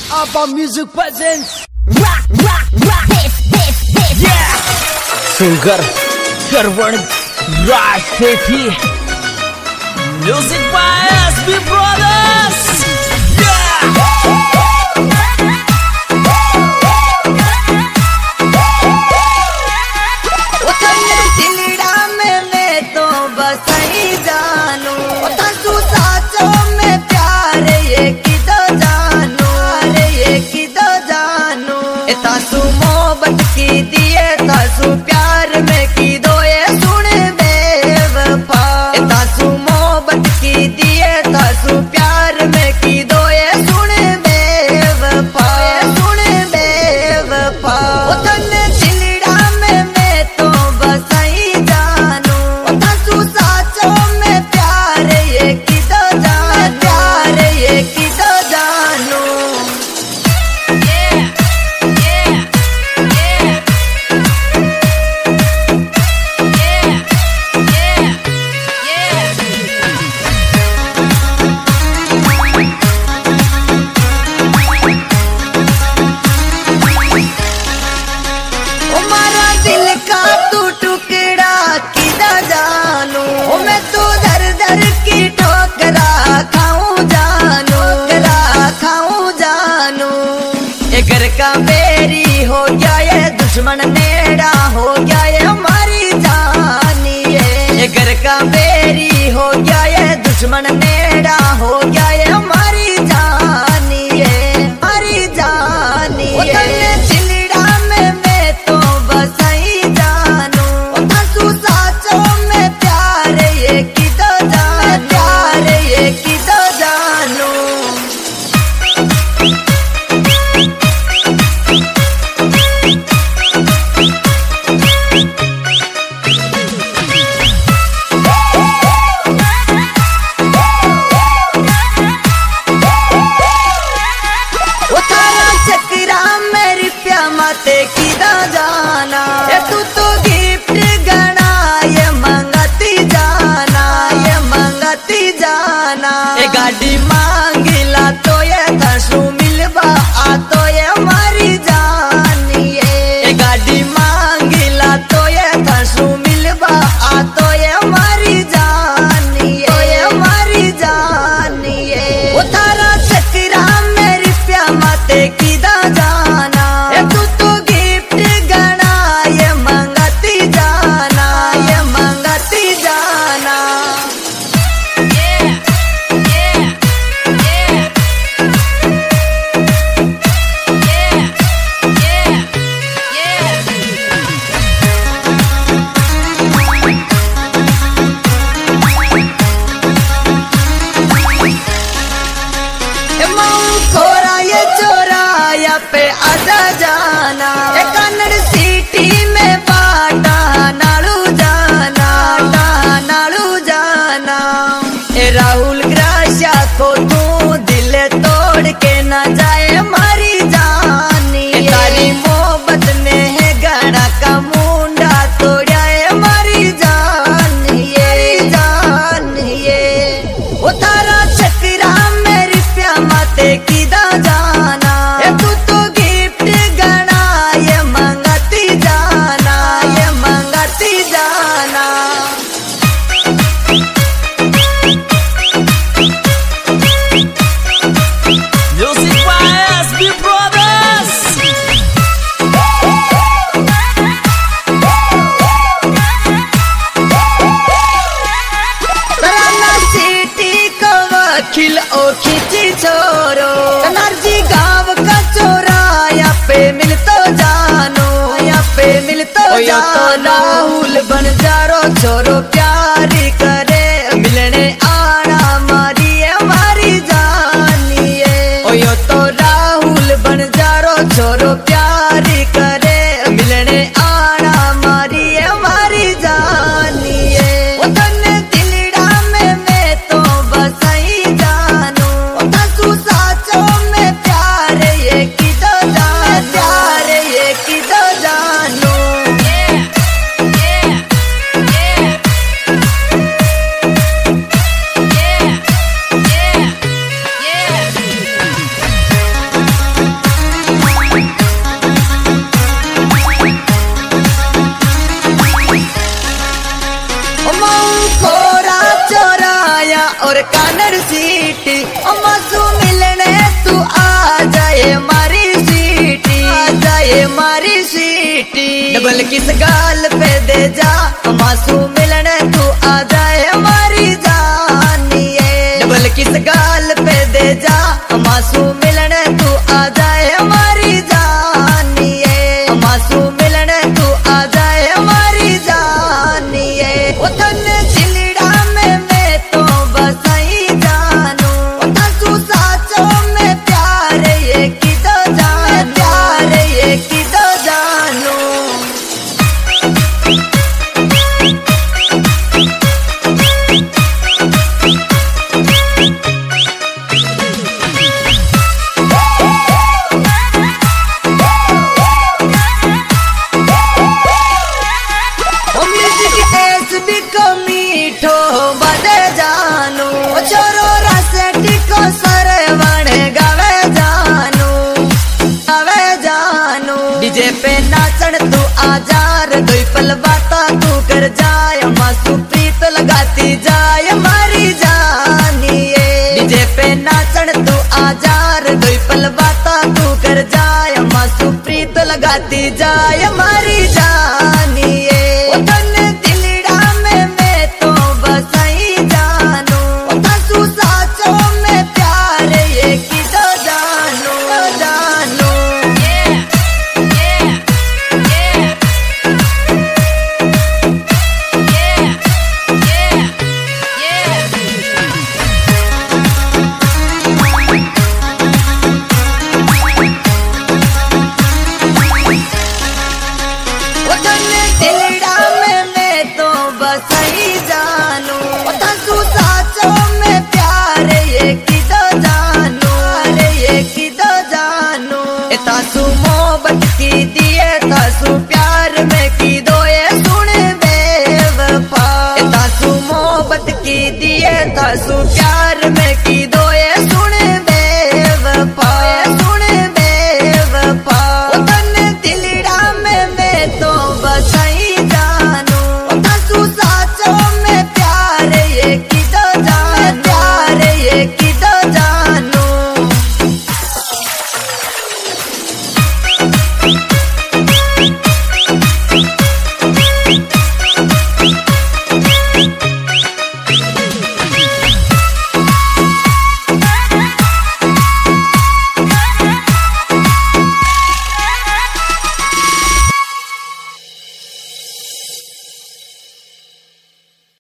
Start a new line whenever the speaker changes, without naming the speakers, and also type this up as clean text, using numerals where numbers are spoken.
ABBA Music presents Rock, rock, rock, this, yeah! Singer Sharwan Raj Sethi. Music by SB Brothers.
तासु मोहब्बत की दिए तासु प्यार में की दो ये सुन बेवफा। तासु मोहब्बत की दिए तासु प्यार में की दो ये सुन बेवफा, सुन बेवफा। तन्ने दिलड़ा में मैं तो बसाई जानू। तासु साचो में प्यार ये की दो जान, प्यार ये की दो जानू। घर का बेरी हो गया ये दुश्मन नेड़ा हो गया ये हमारी जानी है। घर का बेरी हो गया ये दुश्मन नेड़ा हो गया ये हमारी जानी है, हमारी जानी है। दिलड़ा में मैं तो बसाई जानू। तासु साचो में प्यार ये की दो जान, प्यार ये की दो जानू। माते की दा जाना ये तू तो गिफ्ट गना ये मंगती जाना, ये मंगती जाना। ये गाड़ी मांगिला तो ये तासु मिलवा आ तो ये हमारी जानी है। ये गाड़ी मांगिला तो ये तासु मिलवा आ तो ये हमारी जानी है, तो ये हमारी जानी है। वो तारा चक्रा मेरी प्या माते की दा जाना। तू तो गिफ्ट गना ये मंगती जाना, ये मंगती जाना। खोरा ये चोरा या पे आजा जाना। कन्नड़ सिटी में बाटा नालू जाना, नालू जाना। राहुल ग्रासिया को तू दिल तोड़ के न जाए हमारी जानी। तारी मोहब्बत ने है गड़ा का मुंडा तोड़ा है हमारी जानी, ये जानी ये। वो तारा चक्रा मेरी प्या माते की दा जाना। तू तो गिफ्ट गना ये मंगती जाना, ये मंगती जाना।
Music by SB Brothers.
City को वकील ओ खींची छोरो। नरजी गाँव का चोरा या पे मिल तो जानो, या पे मिल तो जानो। राहुल बन जारो छोरो प्यारी करे मिलने आना मारी हमारी जानी है। ओ यो तो राहुल बन जारो छोरो प्यारी करे मिलने आना मारी हमारी जानी है। वो तन्ने दिलड़ा में मैं तो बसाई जानू। तासु साचो में प्यार ये की दो जान, प्यार ये की दो जानू। और कानड़ सीटी मासू मिलने तू आ जाए मारी सीटी, आ जाए मारी सीटी। डबल किस गाल पे दे जा मासू मिलने तू आ जाए मारी जानिए। डबल किस गाल पे दे जा मासू मिलने तू आ जाए मारी जानिए। मासू मिलने तू आ जाए मारी जानिए। ओ धन चिलड़ा में मैं तो बसाई जानू, ओ तू साचो में प्यार ये किदो जान, प्यार ये किदो जानू। मीठो बजे जानू छोरो रसेटी को सरवण गावे जानू, गावे जानू। डीजे पे नाचन तू आजार दुई पल बाता तू कर जाय मासू प्रीत लगाती जाय मारी जानिए। डीजे पे नाचन तू आजार दुई पल बाता तू कर जाय मासू प्रीत लगाती जाय मारी जान।